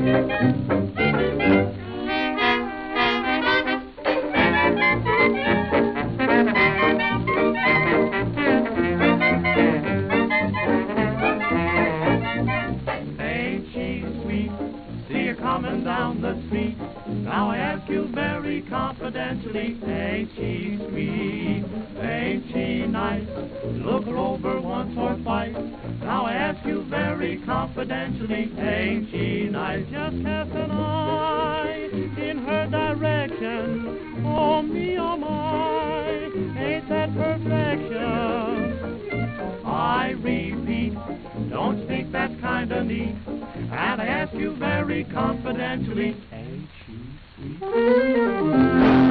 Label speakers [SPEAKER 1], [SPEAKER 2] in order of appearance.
[SPEAKER 1] Coming down the street. Now I ask you very confidentially, ain't she sweet? Ain't she nice? Look her over once or twice. Now I ask you very confidentially, ain't she nice? Just cast an eye in her direction. Oh me, oh my, ain't that perfection? I repeat, don't you think that's kinda neat? And I ask you very confidentially, ain't she sweet?